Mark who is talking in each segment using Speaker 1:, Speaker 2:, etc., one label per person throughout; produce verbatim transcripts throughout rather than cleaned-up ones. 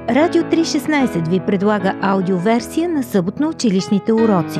Speaker 1: Радио триста и шестнадесет ви предлага аудиоверсия на съботно-училищните уроци.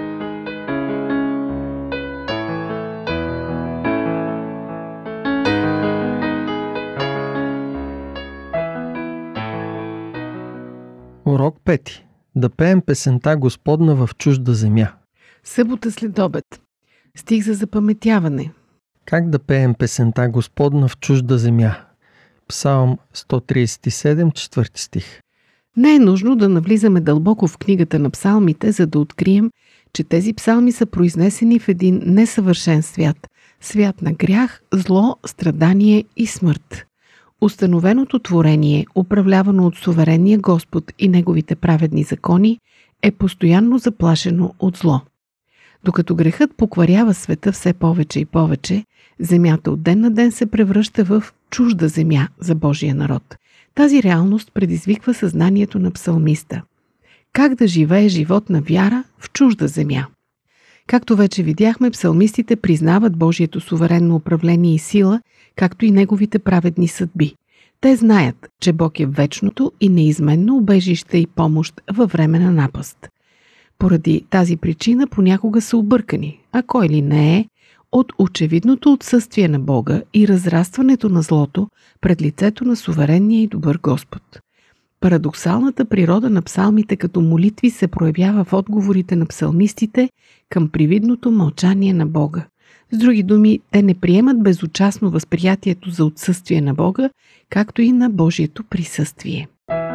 Speaker 2: Урок пети. Да пеем песента Господна в чужда земя.
Speaker 3: Събота след обед. Стих за запаметяване.
Speaker 2: Как да пеем песента Господна в чужда земя? Псалм сто тридесет и седем, четвърти стих.
Speaker 3: Не е нужно да навлизаме дълбоко в книгата на псалмите, за да открием, че тези псалми са произнесени в един несъвършен свят. Свят на грях, зло, страдание и смърт. Установеното творение, управлявано от суверенния Господ и неговите праведни закони, е постоянно заплашено от зло. Докато грехът покварява света все повече и повече, земята от ден на ден се превръща в чужда земя за Божия народ. Тази реалност предизвиква съзнанието на псалмиста. Как да живее живот на вяра в чужда земя? Както вече видяхме, псалмистите признават Божието суверенно управление и сила, както и неговите праведни съдби. Те знаят, че Бог е вечното и неизменно убежище и помощ във време на напаст. Поради тази причина понякога са объркани, а кой ли не е, от очевидното отсъствие на Бога и разрастването на злото пред лицето на суверенния и добър Господ. Парадоксалната природа на псалмите като молитви се проявява в отговорите на псалмистите към привидното мълчание на Бога. С други думи, те не приемат безучастно възприятието за отсъствие на Бога, както и на Божието присъствие.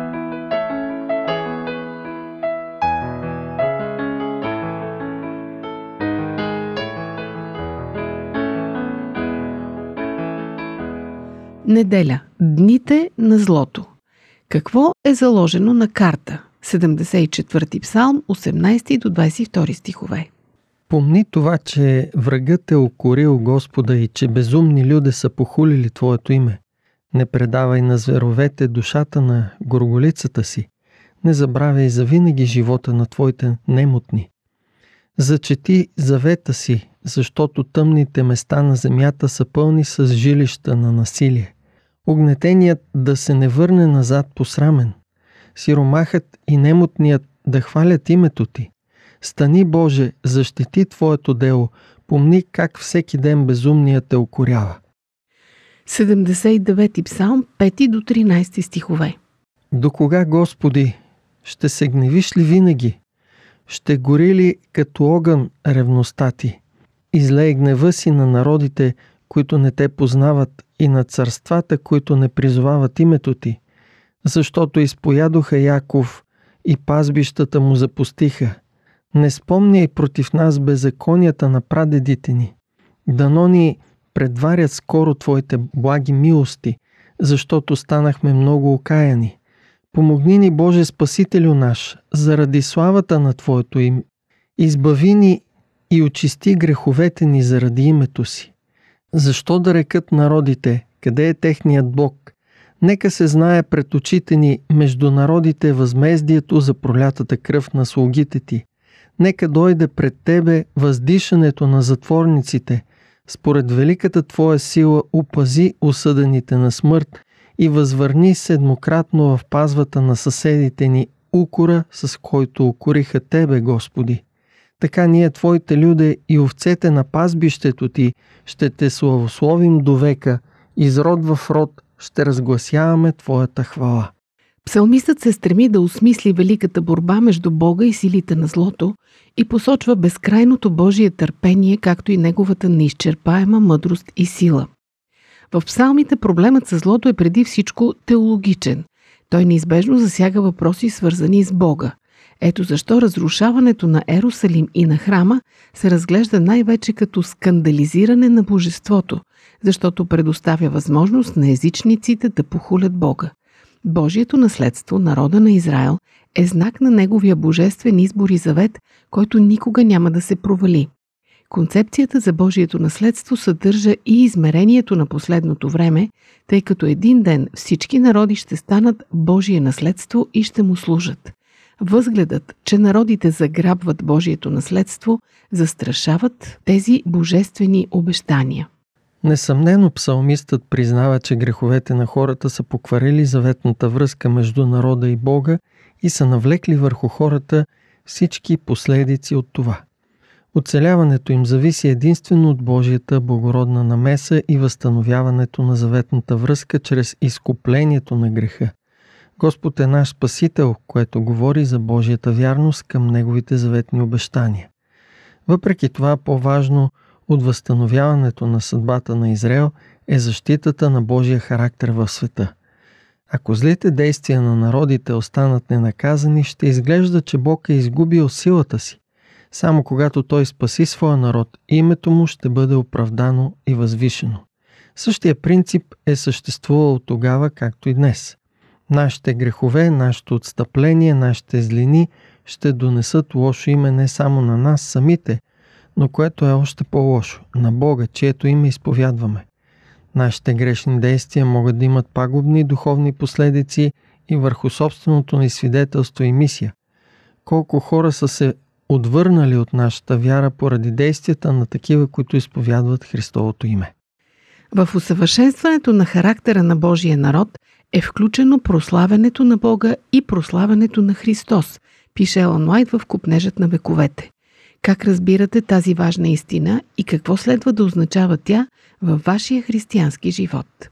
Speaker 3: Неделя. Дните на злото. Какво е заложено на карта? седемдесет и четвърти псалм, осемнадесети до двадесет и втори стихове.
Speaker 2: Помни това, че врагът е укорил Господа и че безумни люде са похулили Твоето име. Не предавай на зверовете душата на горголицата си. Не забравяй завинаги живота на Твоите немотни. Зачети завета си, защото тъмните места на земята са пълни с жилища на насилие. Огнетеният да се не върне назад посрамен. Сиромахът и немотният да хвалят името Ти. Стани, Боже, защити Твоето дело, помни как всеки ден безумният те укорява.
Speaker 3: седемдесет и девети псалм, пети до тринадесети стихове.
Speaker 2: До кога, Господи, ще се гневиш ли винаги? Ще гори ли като огън ревността Ти? Излей гнева си на народите, които не Те познават, и на царствата, които не призовават името Ти, защото изпоядоха Яков и пазбищата му запустиха. Не спомняй против нас беззаконията на прадедите ни. Дано ни предварят скоро Твоите благи милости, защото станахме много окаяни. Помогни ни, Боже Спасителю наш, заради славата на Твоето име. Избави ни и очисти греховете ни заради името си. Защо да рекат народите, къде е техният Бог? Нека се знае пред очите ни между народите възмездието за пролятата кръв на слугите Ти. Нека дойде пред Тебе въздишането на затворниците. Според великата Твоя сила опази осъдените на смърт и възвърни седмократно в пазвата на съседите ни укора, с който укориха Тебе, Господи. Така ние, Твоите люде и овцете на пазбището Ти, ще Те славословим до века, из род в род ще разгласяваме Твоята хвала.
Speaker 3: Псалмистът се стреми да осмисли великата борба между Бога и силите на злото и посочва безкрайното Божие търпение, както и неговата неизчерпаема мъдрост и сила. В псалмите проблемът със злото е преди всичко теологичен. Той неизбежно засяга въпроси, свързани с Бога. Ето защо разрушаването на Ерусалим и на храма се разглежда най-вече като скандализиране на божеството, защото предоставя възможност на езичниците да похулят Бога. Божието наследство, народа на Израел, е знак на неговия божествен избор и завет, който никога няма да се провали. Концепцията за Божието наследство съдържа и измерението на последното време, тъй като един ден всички народи ще станат Божие наследство и ще му служат. Възгледът, че народите заграбват Божието наследство, застрашават тези божествени обещания.
Speaker 2: Несъмнено псалмистът признава, че греховете на хората са покварили заветната връзка между народа и Бога и са навлекли върху хората всички последици от това. Оцеляването им зависи единствено от Божията благородна намеса и възстановяването на заветната връзка чрез изкуплението на греха. Господ е наш Спасител, което говори за Божията вярност към Неговите заветни обещания. Въпреки това, по-важно от възстановяването на съдбата на Израел е защитата на Божия характер в света. Ако злите действия на народите останат ненаказани, ще изглежда, че Бог е изгубил силата си. Само когато Той спаси своя народ, името му ще бъде оправдано и възвишено. Същия принцип е съществувал тогава, както и днес. Нашите грехове, нашето отстъпление, нашите злини ще донесат лошо име не само на нас самите, но което е още по-лошо, на Бога, чието име изповядваме. Нашите грешни действия могат да имат пагубни духовни последици и върху собственото ни свидетелство и мисия. Колко хора са се отвърнали от нашата вяра поради действията на такива, които изповядват Христовото име.
Speaker 3: В усъвършенстването на характера на Божия народ е включено прославянето на Бога и прославянето на Христос, пише Елън Уайт в Копнежът на вековете. Как разбирате тази важна истина и какво следва да означава тя във вашия християнски живот?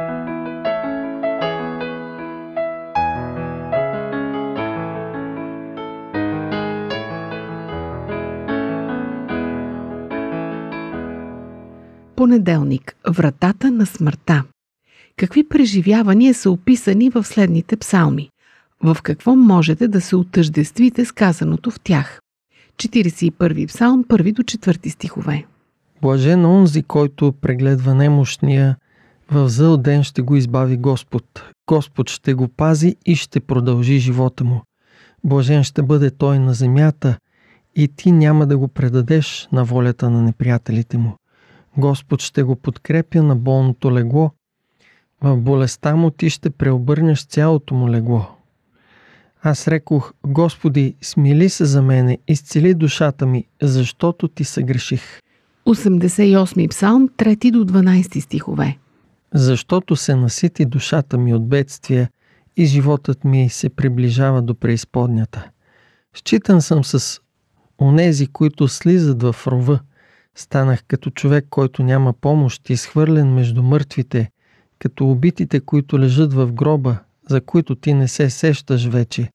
Speaker 3: Понеделник. Вратата на смъртта. Какви преживявания са описани в следните псалми? В какво можете да се отъждествите с казаното в тях? четиридесет и първи псалм, първи до четвърти стихове.
Speaker 2: Блажен онзи, който прегледва немощния, в зъл ден ще го избави Господ. Господ ще го пази и ще продължи живота му. Блажен ще бъде той на земята и ти няма да го предадеш на волята на неприятелите му. Господ ще го подкрепя на болното легло. В болестта му ти ще преобърнеш цялото му легло. Аз рекох: Господи, смили се за мене, изцели душата ми, защото ти съгреших.
Speaker 3: осемдесет и осми псалм, трети до дванадесети стихове.
Speaker 2: Защото се насити душата ми от бедствия и животът ми се приближава до преизподнята. Считан съм с онези, които слизат в рова. Станах като човек, който няма помощ, изхвърлен между мъртвите, като убитите, които лежат в гроба, за които ти не се сещаш вече,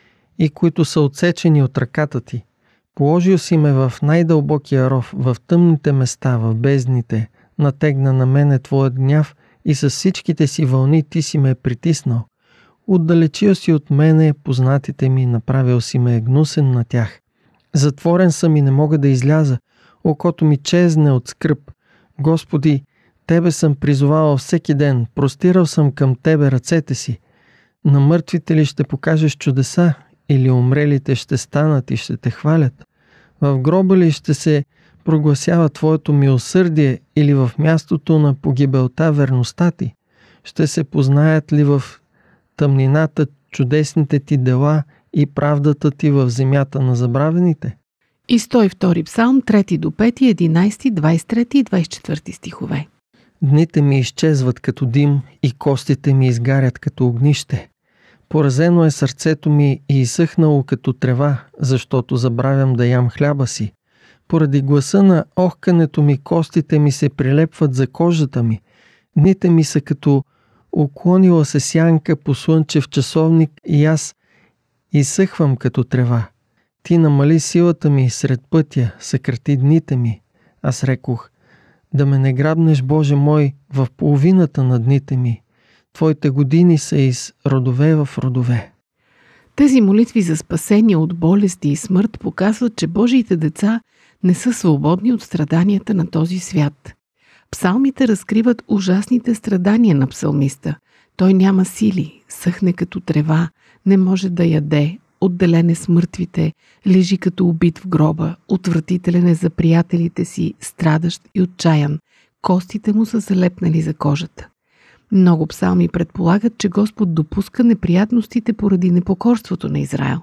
Speaker 2: и които са отсечени от ръката ти. Положил си ме в най-дълбокия ров, в тъмните места, в бездните, натегна на мене твоят гняв и с всичките си вълни ти си ме притиснал. Отдалечил си от мене познатите ми, направил си ме гнусен на тях. Затворен съм и не мога да изляза, окото ми чезне от скръб. Господи, Тебе съм призовавал всеки ден, простирал съм към Тебе ръцете си. На мъртвите ли ще покажеш чудеса, или умрелите ще станат и ще Те хвалят? В гроба ли ще се прогласява Твоето милосърдие, или в мястото на погибелта верността Ти? Ще се познаят ли в тъмнината чудесните Ти дела и правдата Ти в земята на забравените?
Speaker 3: И сто и втори псалм, трети до пети, единадесети, двадесет и трети и двадесет и четвърти стихове.
Speaker 2: Дните ми изчезват като дим и костите ми изгарят като огнище. Поразено е сърцето ми и изсъхнало като трева, защото забравям да ям хляба си. Поради гласа на охкането ми костите ми се прилепват за кожата ми. Дните ми са като уклонила се сянка по слънчев часовник и аз изсъхвам като трева. Ти намали силата ми сред пътя, съкрати дните ми. Аз рекох: да ме не грабнеш, Боже мой, в половината на дните ми. Твоите години са из родове в родове.
Speaker 3: Тези молитви за спасение от болести и смърт показват, че Божиите деца не са свободни от страданията на този свят. Псалмите разкриват ужасните страдания на псалмиста. Той няма сили, съхне като трева, не може да яде, отделен е с мъртвите, лежи като убит в гроба, отвратителен е за приятелите си, страдащ и отчаян. Костите му са залепнали за кожата. Много псалми предполагат, че Господ допуска неприятностите поради непокорството на Израел.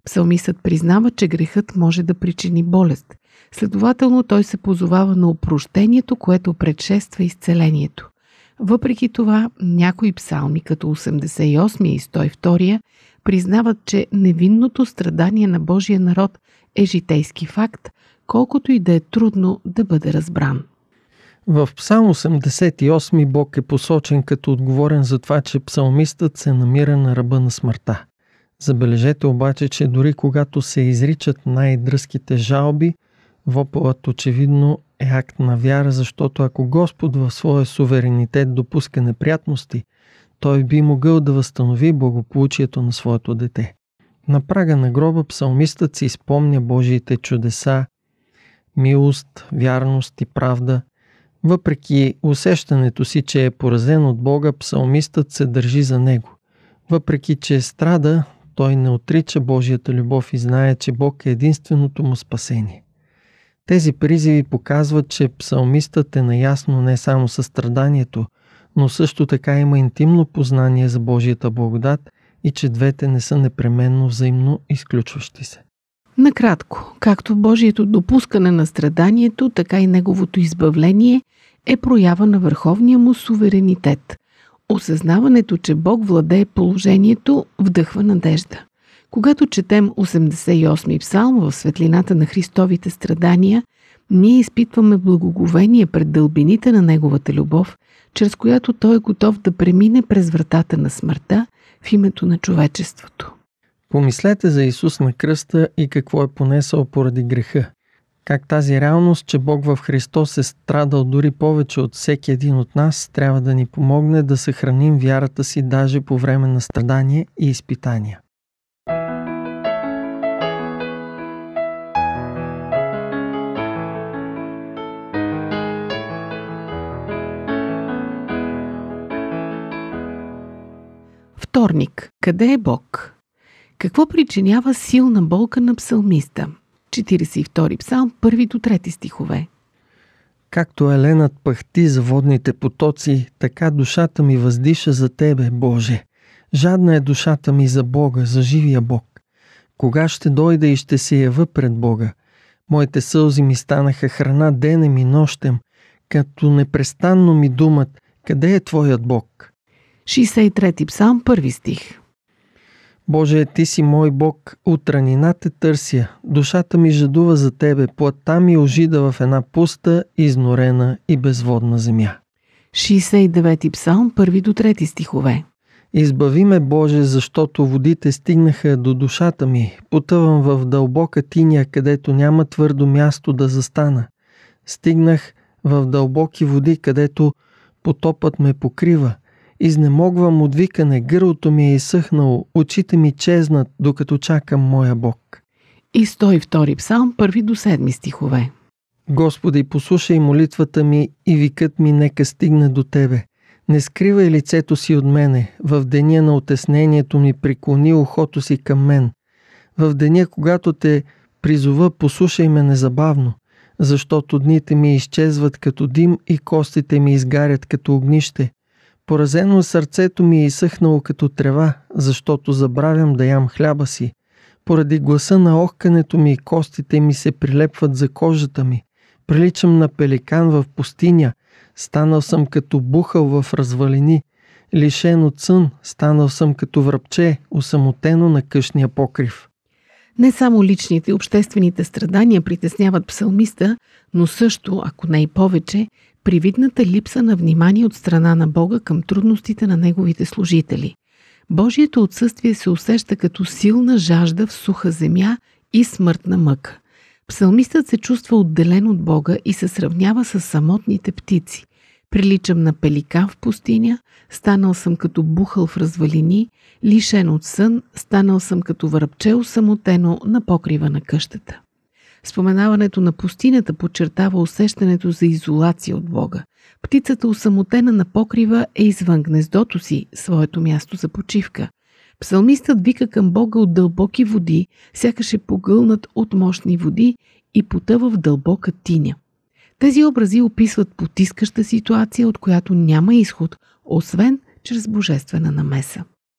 Speaker 3: Псалмистът признава, че грехът може да причини болест. Следователно, той се позовава на опрощението, което предшества изцелението. Въпреки това, някои псалми, като осемдесет и осми и сто и втори, признават, че невинното страдание на Божия народ е житейски факт, колкото и да е трудно да бъде разбран.
Speaker 2: В Псалм осемдесет и осми Бог е посочен като отговорен за това, че псалмистът се намира на ръба на смъртта. Забележете обаче, че дори когато се изричат най-дръзките жалби, вопълът очевидно е акт на вяра, защото ако Господ в своя суверенитет допуска неприятности, той би могъл да възстанови благополучието на своето дете. На прага на гроба псалмистът си спомня Божиите чудеса, милост, вярност и правда. Въпреки усещането си, че е поразен от Бога, псалмистът се държи за него. Въпреки че страда, той не отрича Божията любов и знае, че Бог е единственото му спасение. Тези призиви показват, че псалмистът е наясно не само със страданието, но също така има интимно познание за Божията благодат и че двете не са непременно взаимно изключващи се.
Speaker 3: Накратко, както Божието допускане на страданието, така и неговото избавление е проява на върховния му суверенитет. Осъзнаването, че Бог владее положението, вдъхва надежда. Когато четем осемдесет и осми псалм в светлината на Христовите страдания, ние изпитваме благоговение пред дълбините на Неговата любов, чрез която Той е готов да премине през вратата на смъртта в името на човечеството.
Speaker 2: Помислете за Исус на кръста и какво е понесъл поради греха. Как тази реалност, че Бог в Христос е страдал дори повече от всеки един от нас, трябва да ни помогне да съхраним вярата си даже по време на страдания и изпитания.
Speaker 3: Вторник. Къде е Бог? Какво причинява силна болка на псалмиста? четиридесет и втори псалм, първи до трети стихове.
Speaker 2: Както еленът пъхти за водните потоци, така душата ми въздиша за Тебе, Боже. Жадна е душата ми за Бога, за живия Бог. Кога ще дойда и ще се ява пред Бога? Моите сълзи ми станаха храна денем и нощем, като непрестанно ми думат, къде е Твоят Бог?
Speaker 3: шейсет и трети псалм, първи стих.
Speaker 2: Боже, Ти си мой Бог, от ранина те търся, душата ми жадува за Тебе, плътта ми ожида в една пуста, изнорена и безводна земя.
Speaker 3: шейсет и девети псалм, първи до трети стихове.
Speaker 2: Избави ме, Боже, защото водите стигнаха до душата ми, потъвам в дълбока тиня, където няма твърдо място да застана. Стигнах в дълбоки води, където потопът ме покрива. Изнемогвам от викане, гърлото ми е изсъхнало, очите ми чезнат, докато чакам моя Бог.
Speaker 3: И сто и втори псалм, първи до седми стихове.
Speaker 2: Господи, послушай молитвата ми и викът ми нека стигне до Тебе. Не скривай лицето си от мене, в деня на отеснението ми преклони ухото си към мен. В деня, когато Те призова, послушай ме незабавно, защото дните ми изчезват като дим и костите ми изгарят като огнище. Поразено сърцето ми е изсъхнало като трева, защото забравям да ям хляба си. Поради гласа на охкането ми костите ми се прилепват за кожата ми. Приличам на пеликан в пустиня, станал съм като бухал в развалини. Лишен от сън, станал съм като връбче, осамотено на къщния покрив.
Speaker 3: Не само личните и обществените страдания притесняват псалмиста, но също, ако не и повече, привидната липса на внимание от страна на Бога към трудностите на неговите служители. Божието отсъствие се усеща като силна жажда в суха земя и смъртна мъка. Псалмистът се чувства отделен от Бога и се сравнява с самотните птици. Приличам на пеликан в пустиня, станал съм като бухал в развалини, лишен от сън, станал съм като връбче осамотено на покрива на къщата. Споменаването на пустинята подчертава усещането за изолация от Бога. Птицата осамотена на покрива е извън гнездото си, своето място за почивка. Псалмистът вика към Бога от дълбоки води, сякаш е погълнат от мощни води и потъва в дълбока тиня. Тези образи описват потискаща ситуация, от която няма изход, освен чрез божествена намеса.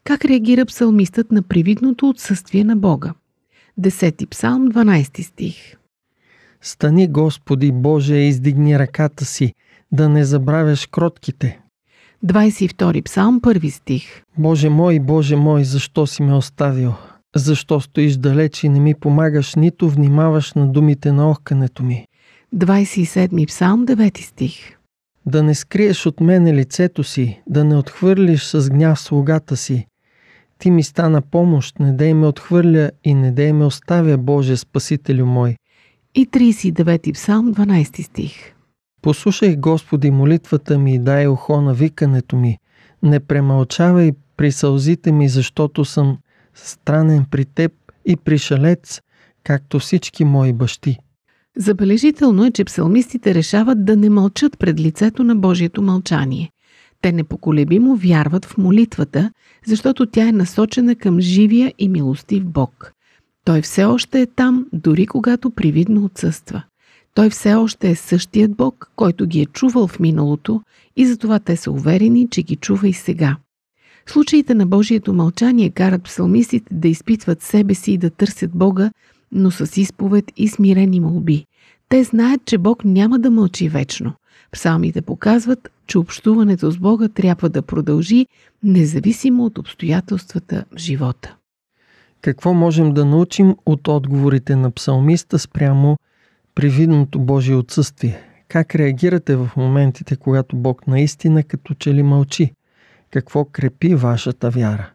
Speaker 3: Как реагира псалмистът на привидното отсъствие на Бога? Десети псалм, дванайсти стих.
Speaker 2: Стани, Господи Боже, и издигни ръката си, да не забравяш кротките.
Speaker 3: двайсет и втори псалм, първи стих.
Speaker 2: Боже мой, Боже мой, защо си ме оставил? Защо стоиш далеч и не ми помагаш, нито внимаваш на думите на охкането ми?
Speaker 3: двайсет и седми псалм, девети стих.
Speaker 2: Да не скриеш от мене лицето си, да не отхвърлиш с гняв слугата си. Ти ми стана помощ, не дей ме отхвърля и не дей ме оставя, Боже, Спасителю мой.
Speaker 3: И трийсет и девети псалм, дванайсти стих.
Speaker 2: Послушай, Господи, молитвата ми и дай ухо на викането ми. Не премълчавай при сълзите ми, защото съм странен при теб и пришелец, както всички мои бащи.
Speaker 3: Забележително е, че псалмистите решават да не мълчат пред лицето на Божието мълчание. Те непоколебимо вярват в молитвата, защото тя е насочена към живия и милостив Бог. Той все още е там, дори когато привидно отсъства. Той все още е същият Бог, който ги е чувал в миналото и затова те са уверени, че ги чува и сега. Случаите на Божието мълчание карат псалмистите да изпитват себе си и да търсят Бога, но с изповед и смирени молби. Те знаят, че Бог няма да мълчи вечно. Псалмите показват, че общуването с Бога трябва да продължи, независимо от обстоятелствата в живота.
Speaker 2: Какво можем да научим от отговорите на псалмиста спрямо привидното Божие отсъствие? Как реагирате в моментите, когато Бог наистина като че ли мълчи? Какво крепи вашата вяра?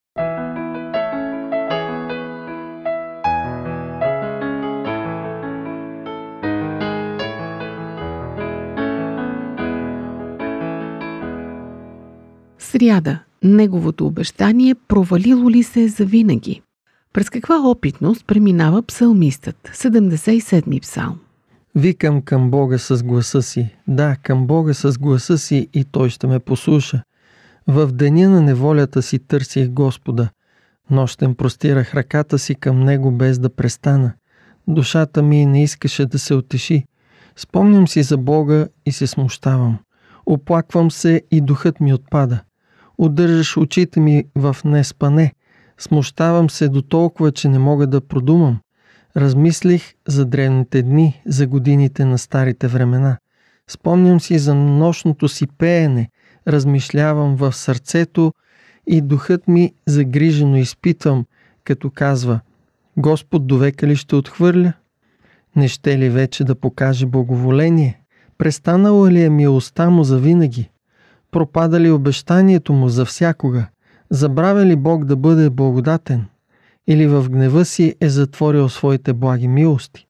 Speaker 3: Сряда. Неговото обещание провалило ли се завинаги? През каква опитност преминава псалмистът? седемдесет и седми псалм.
Speaker 2: Викам към Бога с гласа си. Да, към Бога с гласа си и Той ще ме послуша. В деня на неволята си търсих Господа. Нощем простирах ръката си към Него без да престана. Душата ми не искаше да се утеши. Спомням си за Бога и се смущавам. Оплаквам се и духът ми отпада. Удържаш очите ми в неспане. Смущавам се до толкова, че не мога да продумам. Размислих за древните дни, за годините на старите времена. Спомням си за нощното си пеене, размишлявам в сърцето и духът ми загрижено изпитвам, като казва: Господ довека ли ще отхвърля? Не ще ли вече да покаже благоволение? Престанала ли е милостта му завинаги? Пропада ли обещанието му за всякога? Забравя ли Бог да бъде благодатен? Или в гнева си е затворил своите благи милости?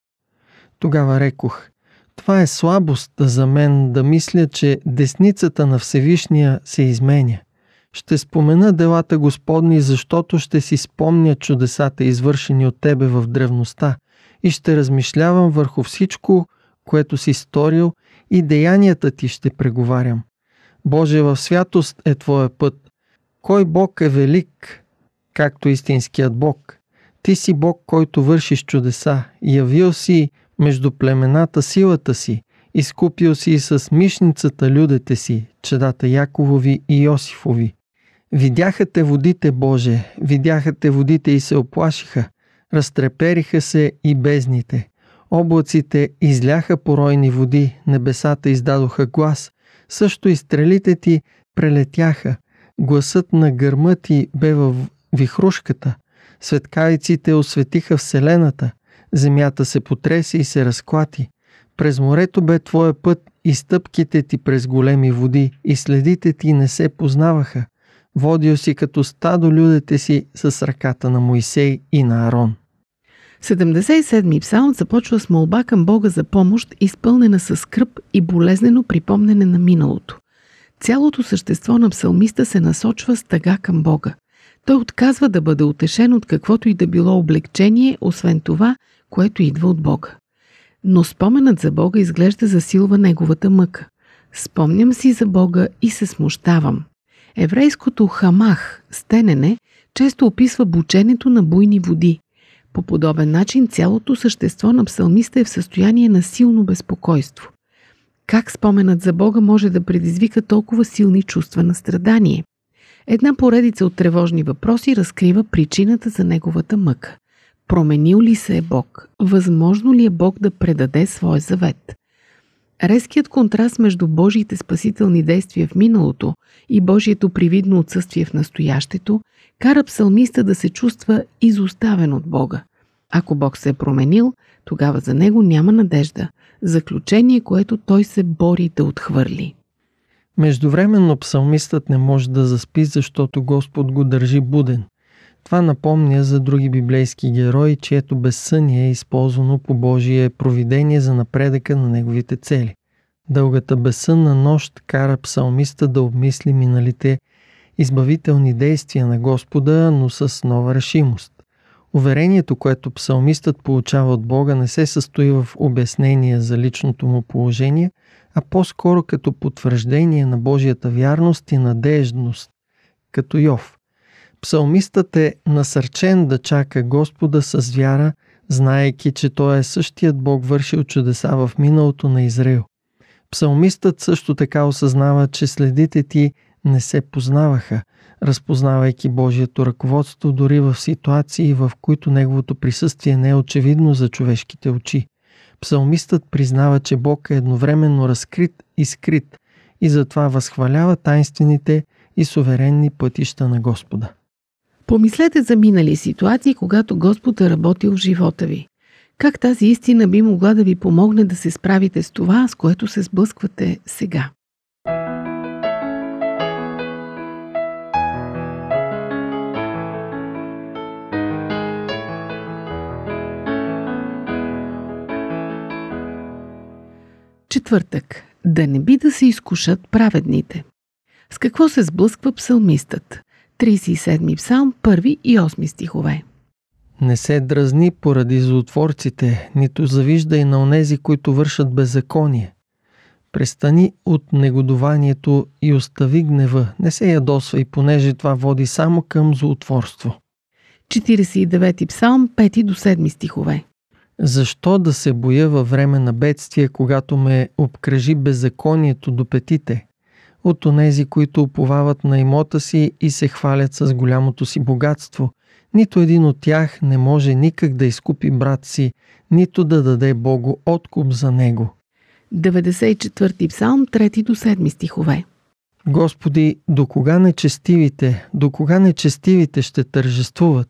Speaker 2: Тогава рекох: това е слабост за мен да мисля, че десницата на Всевишния се изменя. Ще спомена делата Господни, защото ще си спомня чудесата, извършени от Тебе в древността, и ще размишлявам върху всичко, което си сторил, и деянията Ти ще преговарям. Боже, в святост е Твоя път. Кой Бог е велик, както истинският Бог? Ти си Бог, който вършиш чудеса. Явил си между племената силата си. Изкупил си с мишницата людите си, чедата Яковови и Йосифови. Видяха те водите, Боже, видяха те водите и се оплашиха. Разтрепериха се и бездните. Облаците изляха поройни води, небесата издадоха глас. Също и стрелите Ти прелетяха. Гласът на гърма Ти бе във вихрушката. Светкавиците осветиха вселената. Земята се потресе и се разклати. През морето бе Твоя път и стъпките Ти през големи води, и следите Ти не се познаваха. Водил си като стадо людите си с ръката на Моисей и на Арон.
Speaker 3: седемдесет и седми псалм започва с молба към Бога за помощ, изпълнена със скръб и болезнено припомнене на миналото. Цялото същество на псалмиста се насочва с тъга към Бога. Той отказва да бъде утешен от каквото и да било облегчение, освен това, което идва от Бога. Но споменът за Бога изглежда засилва неговата мъка. Спомням си за Бога и се смущавам. Еврейското хамах, стенене, често описва бученето на буйни води. По подобен начин цялото същество на псалмиста е в състояние на силно безпокойство. Как споменът за Бога може да предизвика толкова силни чувства на страдание? Една поредица от тревожни въпроси разкрива причината за неговата мъка. Променил ли се е Бог? Възможно ли е Бог да предаде своя завет? Резкият контраст между Божиите спасителни действия в миналото и Божието привидно отсъствие в настоящето кара псалмиста да се чувства изоставен от Бога. Ако Бог се е променил, тогава за него няма надежда. Заключение, което той се бори да отхвърли.
Speaker 2: Междувременно псалмистът не може да заспи, защото Господ го държи буден. Това напомня за други библейски герои, чието безсъние е използвано по Божие провидение за напредъка на неговите цели. Дългата безсънна нощ кара псалмиста да обмисли миналите избавителни действия на Господа, но с нова решимост. Уверението, което псалмистът получава от Бога, не се състои в обяснение за личното му положение, а по-скоро като потвърждение на Божията вярност и надеждност, като Йов. Псалмистът е насърчен да чака Господа с вяра, знаейки, че Той е същият Бог, вършил чудеса в миналото на Израил. Псалмистът също така осъзнава, че следите ти не се познаваха, разпознавайки Божието ръководство дори в ситуации, в които неговото присъствие не е очевидно за човешките очи. Псалмистът признава, че Бог е едновременно разкрит и скрит и затова възхвалява тайнствените и суверенни пътища на Господа.
Speaker 3: Помислете за минали ситуации, когато Господ е работил в живота ви. Как тази истина би могла да ви помогне да се справите с това, с което се сблъсквате сега? Четвъртък. Да не би да се изкушат праведните. С какво се сблъсква псалмистът? тридесет и седми псалм, първи и осми стихове.
Speaker 2: Не се дразни поради злотворците, нито завиждай на онези, които вършат беззаконие. Престани от негодованието и остави гнева. Не се ядосвай, понеже това води само към злотворство.
Speaker 3: четиридесет и девети псалм, пети до седми стихове.
Speaker 2: Защо да се боя във време на бедствие, когато ме обкръжи беззаконието до петите? От онези, които уповават на имота си и се хвалят с голямото си богатство. Нито един от тях не може никак да изкупи брат си, нито да даде Богу откуп за него.
Speaker 3: деветдесет и четвърти псалм, трети до седми стихове.
Speaker 2: Господи, до кога нечестивите, до кога нечестивите ще тържествуват?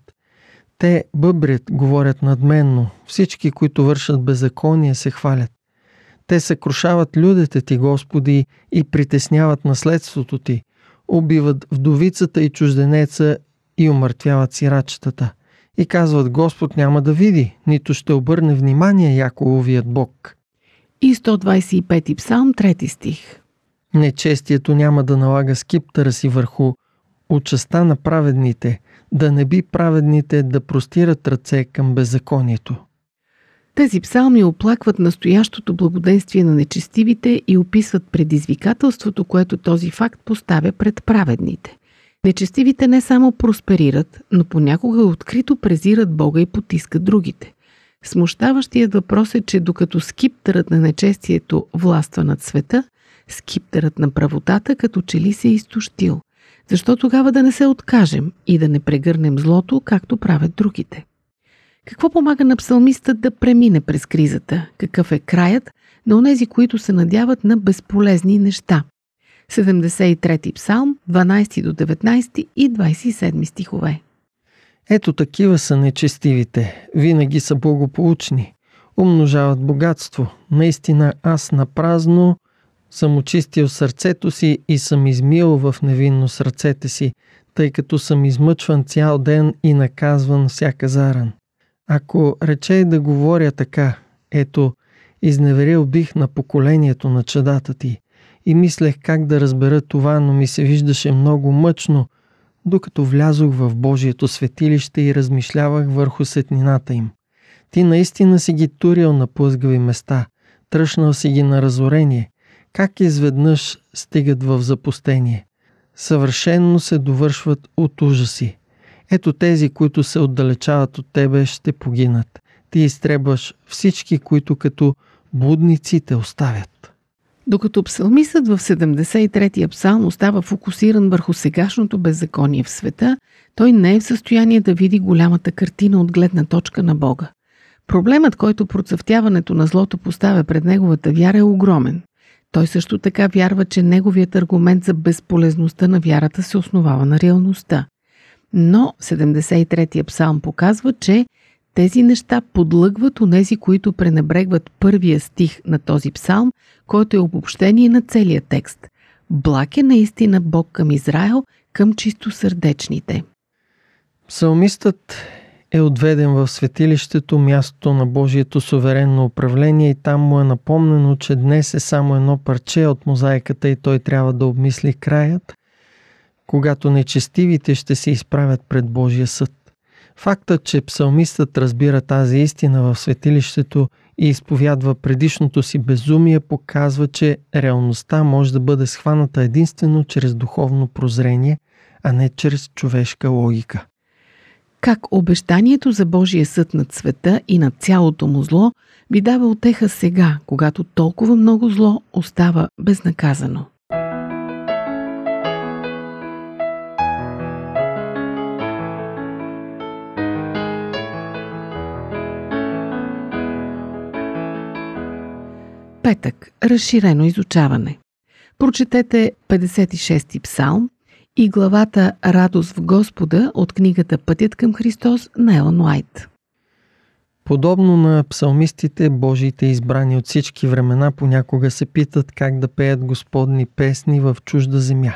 Speaker 2: Те бъбрят, говорят надменно, всички, които вършат беззаконие, се хвалят. Те съкрушават людите ти, Господи, и притесняват наследството ти, убиват вдовицата и чужденеца и умъртвяват сирачетата. И казват, Господ няма да види, нито ще обърне внимание Якововият Бог.
Speaker 3: И сто двадесет и пети псалм, трети стих.
Speaker 2: Нечестието няма да налага скиптъра си върху участта на праведните, да не би праведните да простират ръце към беззаконието.
Speaker 3: Тези псалми оплакват настоящото благоденствие на нечестивите и описват предизвикателството, което този факт поставя пред праведните. Нечестивите не само просперират, но понякога открито презират Бога и потискат другите. Смущаващият въпрос е, че докато скиптърът на нечестието властва над света, скиптърът на правотата като че ли се е изтощил. Защо тогава да не се откажем и да не прегърнем злото, както правят другите? Какво помага на псалмиста да премине през кризата? Какъв е краят на онези, които се надяват на безполезни неща? седемдесет и трети псалм, дванадесети до деветнадесети и двадесет и седми стихове.
Speaker 2: Ето такива са нечестивите, винаги са благополучни, умножават богатство. Наистина аз напразно съм очистил сърцето си и съм измил в невинност ръцете си, тъй като съм измъчван цял ден и наказван всяка заран. Ако рече да говоря така, ето, изневерил бих на поколението на чадата ти и мислех как да разбера това, но ми се виждаше много мъчно, докато влязох в Божието светилище и размишлявах върху сетнината им. Ти наистина си ги турил на плъзгави места, тръшнал си ги на разорение. Как изведнъж стигат в запустение? Съвършенно се довършват от ужаси. Ето тези, които се отдалечават от тебе, ще погинат. Ти изтребваш всички, които като блудници те оставят.
Speaker 3: Докато псалмистът в седемдесет и третия псалм остава фокусиран върху сегашното беззаконие в света, той не е в състояние да види голямата картина от гледна точка на Бога. Проблемът, който процъфтяването на злото поставя пред неговата вяра, е огромен. Той също така вярва, че неговият аргумент за безполезността на вярата се основава на реалността. Но седемдесет и третия псалм показва, че тези неща подлъгват онези, които пренебрегват първия стих на този псалм, който е обобщение на целия текст. Благ е наистина Бог към Израел, към чистосърдечните.
Speaker 2: Псалмистът е отведен в светилището, мястото на Божието суверенно управление, и там му е напомнено, че днес е само едно парче от мозайката и той трябва да обмисли краят, когато нечестивите ще се изправят пред Божия съд. Фактът, че псалмистът разбира тази истина в светилището и изповядва предишното си безумие, показва, че реалността може да бъде схваната единствено чрез духовно прозрение, а не чрез човешка логика.
Speaker 3: Как обещанието за Божия съд над света и над цялото му зло ви дава утеха сега, когато толкова много зло остава безнаказано. Петък. Разширено изучаване. Прочетете петдесет и шести псалм и главата «Радост в Господа» от книгата «Пътят към Христос» на Елън Уайт.
Speaker 2: Подобно на псалмистите, Божиите избрани от всички времена понякога се питат как да пеят Господни песни в чужда земя.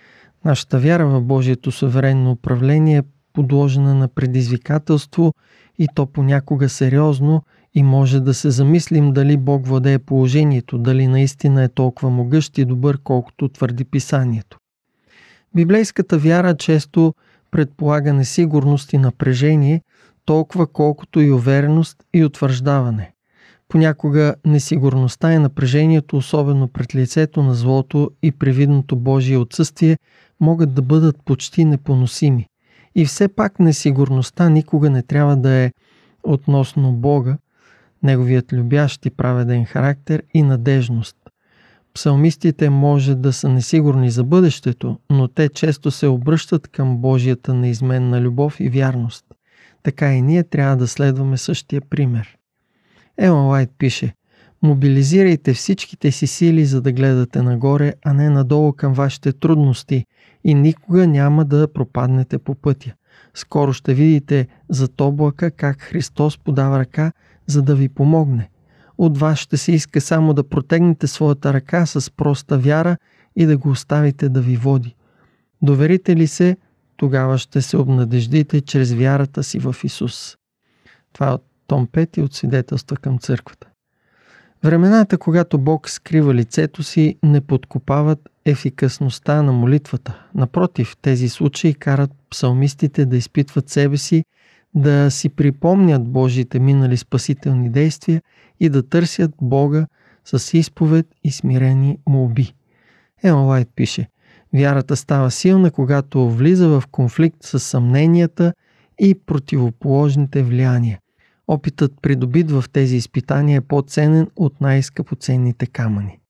Speaker 2: Нашата вяра в Божието суверенно управление е подложена на предизвикателство, и то понякога сериозно, и може да се замислим дали Бог владее положението, дали наистина е толкова могъщ и добър, колкото твърди Писанието. Библейската вяра често предполага несигурност и напрежение, толкова колкото и увереност и утвърждаване. Понякога несигурността и напрежението, особено пред лицето на злото и привидното Божие отсъствие, могат да бъдат почти непоносими. И все пак несигурността никога не трябва да е относно Бога, Неговият любящ и праведен характер и надежност. Псалмистите може да са несигурни за бъдещето, но те често се обръщат към Божията неизменна любов и вярност. Така и ние трябва да следваме същия пример. Елън Уайт пише: мобилизирайте всичките си сили, за да гледате нагоре, а не надолу към вашите трудности, и никога няма да пропаднете по пътя. Скоро ще видите зад облака как Христос подава ръка, за да ви помогне. От вас ще се иска само да протегнете своята ръка с проста вяра и да го оставите да ви води. Доверите ли се, тогава ще се обнадеждите чрез вярата си в Исус. Това е от том пети от Свидетелства към църквата. Времената, когато Бог скрива лицето си, не подкопават ефикасността на молитвата. Напротив, тези случаи карат псалмистите да изпитват себе си, да си припомнят Божиите минали спасителни действия и да търсят Бога с изповед и смирени молби. Елън Уайт пише: вярата става силна, когато влиза в конфликт с съмненията и противоположните влияния. Опитът, придобит в тези изпитания, е по-ценен от най-скъпоценните камъни.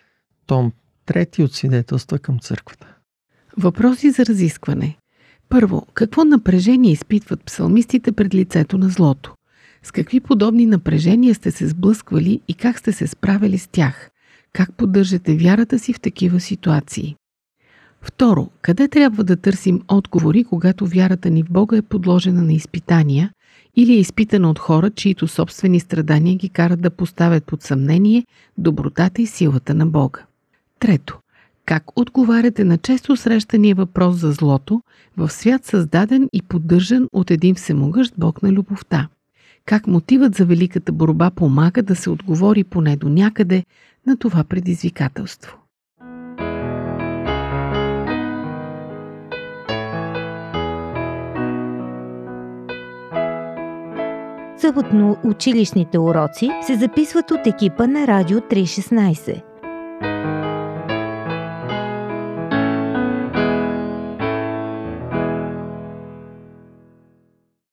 Speaker 2: Том трети от Свидетелства към църквата.
Speaker 3: Въпроси за разискване. Първо, какво напрежение изпитват псалмистите пред лицето на злото? С какви подобни напрежения сте се сблъсквали и как сте се справили с тях? Как поддържате вярата си в такива ситуации? Второ, къде трябва да търсим отговори, когато вярата ни в Бога е подложена на изпитания или е изпитана от хора, чието собствени страдания ги карат да поставят под съмнение добротата и силата на Бога? Трето, как отговаряте на често срещания въпрос за злото в свят създаден и поддържан от един всемогъщ Бог на любовта? Как мотивът за великата борба помага да се отговори поне до някъде на това предизвикателство?
Speaker 1: Съботно училищните уроци се записват от екипа на Радио триста и шестнадесет.